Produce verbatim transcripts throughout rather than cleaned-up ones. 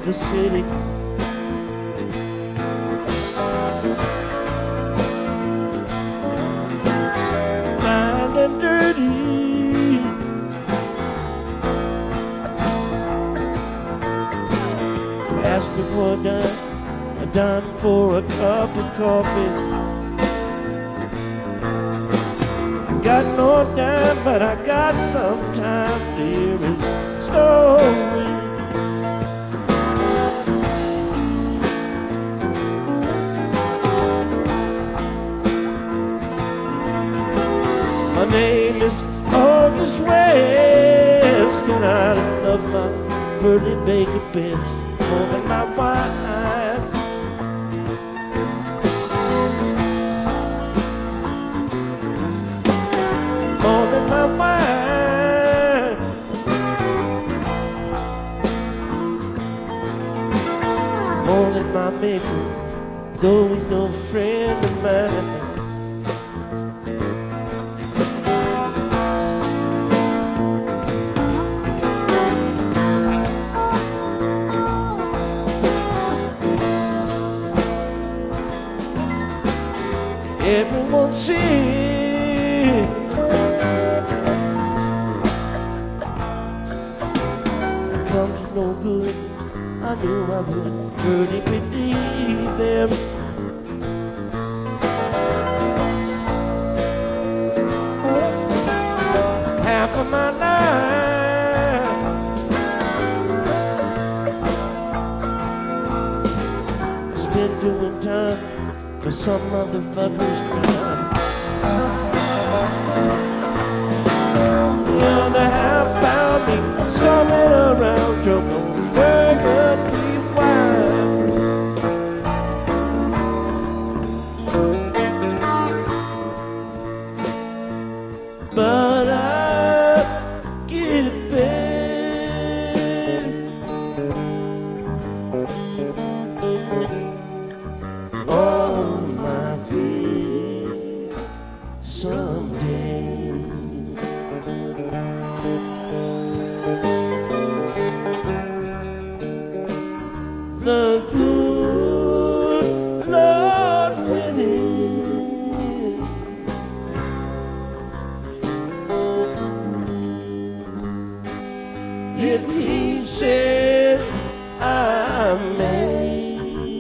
the city. Blind and dirty, ask me for a dime, a dime for a cup of coffee. Got no dime, but I got some time to hear his story. My name is August West, and I love my Bernie Baker best more than my wine. More than my wine, more than my maker, though he's no friend of mine. Everyone sees comes no good. I knew I would pretty believe them. Half of my life spent doing time for some motherfucker's crime. The other half found me storming around, drunk on burgundy wine. But I get back on my feet someday. The good Lord winning, if he says I may,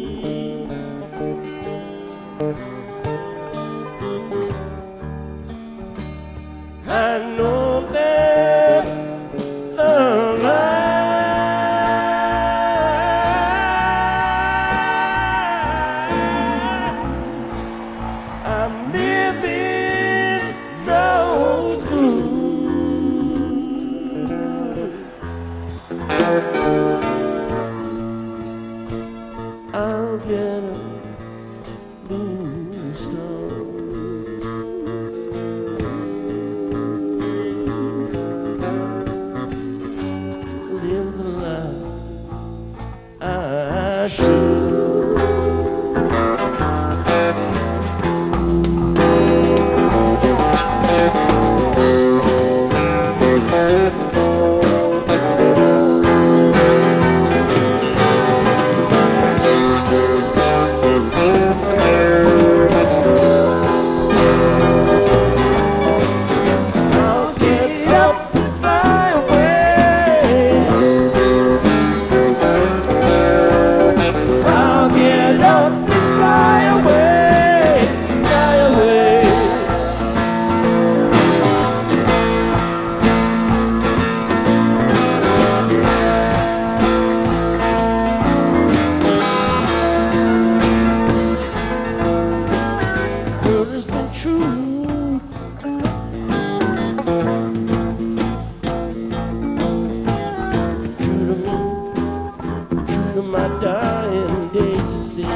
I know that the light I'm living no good. I'll get a blue stone. Live the life I should. My dying daisy,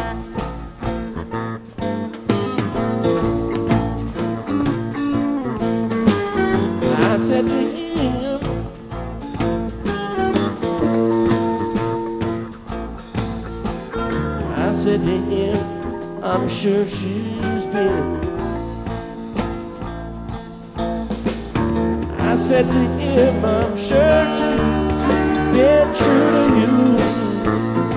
I said to him, I said to him, I'm sure she's been. I said to him, I'm sure she's been true to you.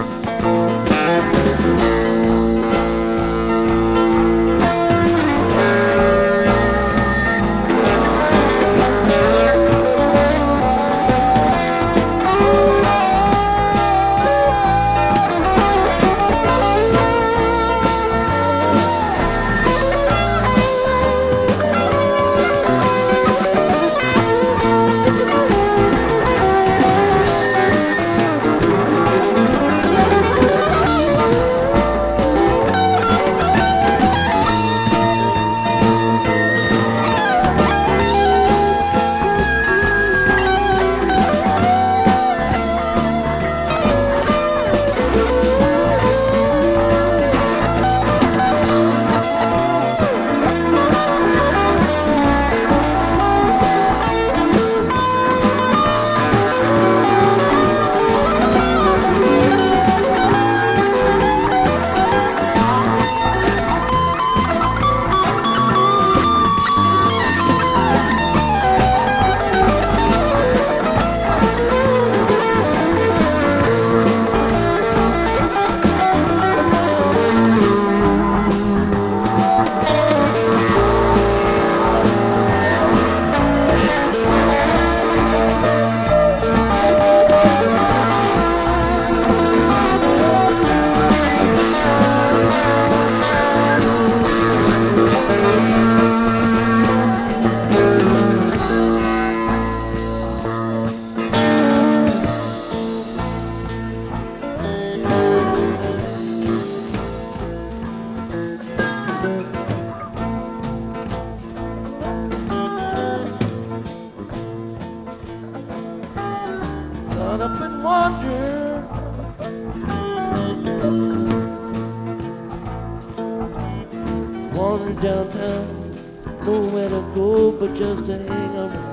wandering downtown, nowhere to go but just to hang around.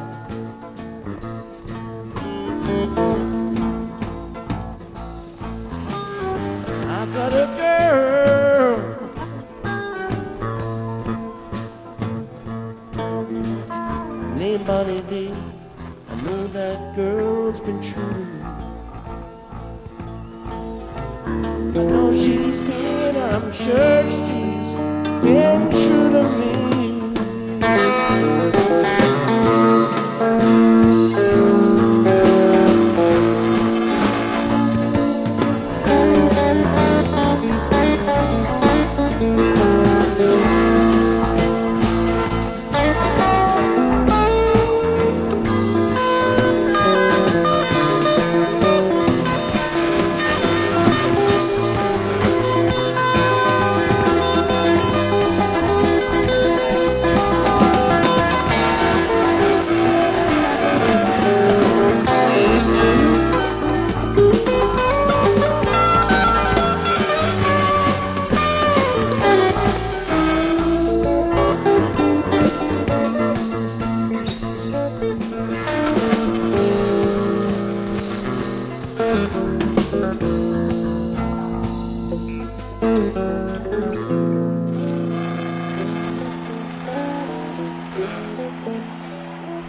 I got a girl named Bonnie D. I know that girl's been true to me. I know she's been, I'm sure she's been true to me.